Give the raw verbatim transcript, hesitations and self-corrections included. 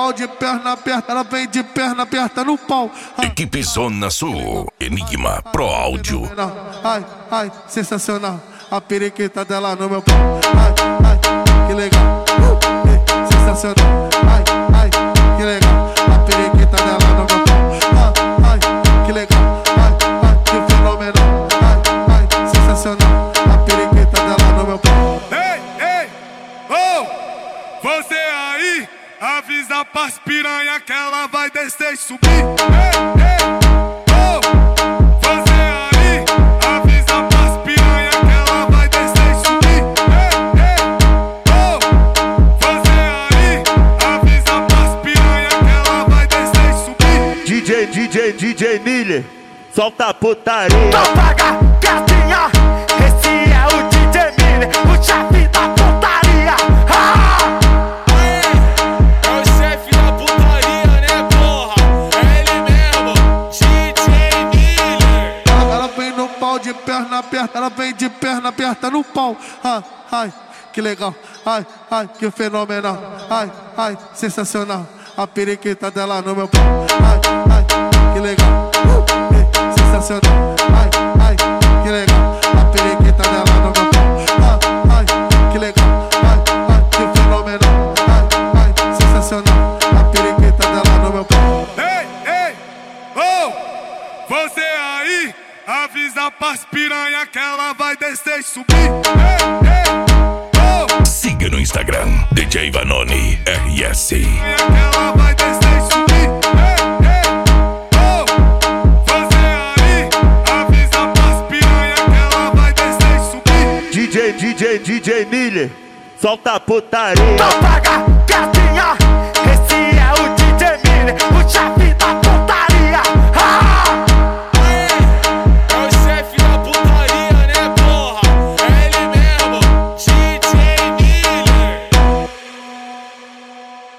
pau de perna aberta, ela vem de perna aberta no pau. Ah. Equipe Zona Sul, Enigma Pro Áudio. Ai, ai, sensacional. A periquita dela no meu pau. Ai, ai, que legal. Uh, eh, sensacional. Ai, ai, que legal. A periquita dela no meu pau. Ai, ai, que legal. Ai, ai, que fenomenal. Ai, ai, sensacional. A periquita dela no meu pau. Ei, ei, oh, você aí, avisa pras piranha que ela vai descer e subir. Ei, ei, oh, você aí, avisa pras piranha que ela vai descer e subir. Ei, ei, oh, você aí, avisa pras piranha que ela vai descer e subir. D J, D J, D J Miller, solta a putaria. Então paga, gatinha, esse é o D J Miller, o chefe da putaria. Ah! É o chefe da putaria, né, porra? É ele mesmo, D J Miller. Ela, ela vem no pau de perna aberta, ela vem de perna aberta no pau. Ai, ai, que legal. Ai, ai, que fenomenal. Ai, ai, sensacional. A periquita dela no meu pau. Ai, ai, que legal. Uh, eh, sensacional. Ai, ai, que legal. A periquita dela no meu pau. Ai, ai, que legal. Ai, ai, que fenomenal. Ai, ai, sensacional. A periquita dela no meu pau. Ei, ei, oh, você aí, avisa pras piranha que ela vai descer e subir. Ei, ei, oh, Siga no Instagram, D J Vanoni R S. que ela vai descer e subir. Ei, ei, oh, você aí, avisa pras piranha que ela vai descer e subir. D J, D J, D J Miller, solta a putaria. Então paga, gatinha,